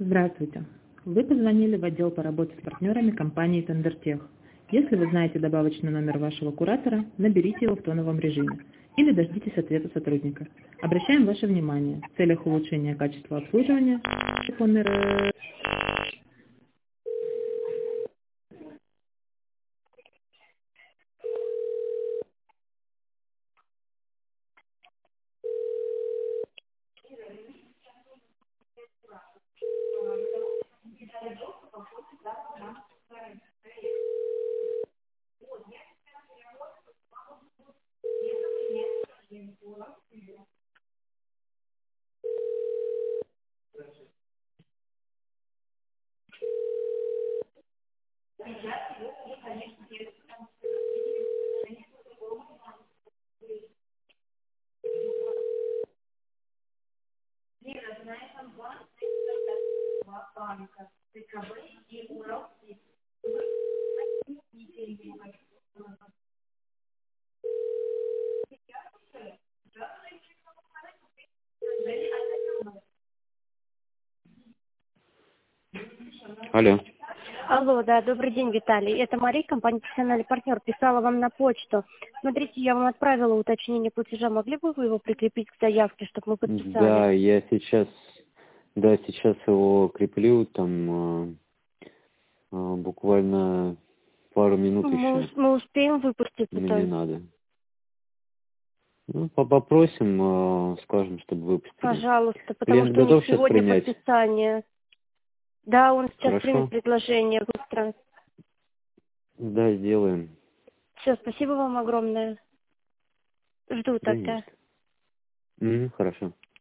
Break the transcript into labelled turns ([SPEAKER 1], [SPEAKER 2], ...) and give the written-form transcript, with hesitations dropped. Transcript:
[SPEAKER 1] Здравствуйте. Вы позвонили в отдел по работе с партнерами компании Тендертех. Если вы знаете добавочный номер вашего куратора, наберите его в тоновом режиме или дождитесь ответа сотрудника. Обращаем ваше внимание, в целях улучшения качества обслуживания телефонный.
[SPEAKER 2] Алло.
[SPEAKER 3] Алло, да, добрый день, Виталий. Это Мария, компания «Профессиональный партнер». Писала вам на почту. Смотрите, я вам отправила уточнение платежа. Могли бы вы его прикрепить к заявке, чтобы мы подписали?
[SPEAKER 2] Да, я сейчас его креплю, там буквально пару минут еще.
[SPEAKER 3] Мы успеем выпуститься, то
[SPEAKER 2] Мне
[SPEAKER 3] есть?
[SPEAKER 2] надо. Ну, попросим, скажем, чтобы выпустили.
[SPEAKER 3] Пожалуйста, потому
[SPEAKER 2] Клиент
[SPEAKER 3] что у них
[SPEAKER 2] готов сейчас
[SPEAKER 3] сегодня
[SPEAKER 2] принять?
[SPEAKER 3] подписание. Да, он сейчас
[SPEAKER 2] Хорошо.
[SPEAKER 3] примет предложение быстро.
[SPEAKER 2] Да, сделаем.
[SPEAKER 3] Все, спасибо вам огромное. Жду
[SPEAKER 2] Да не
[SPEAKER 3] тогда.
[SPEAKER 2] за что. Хорошо.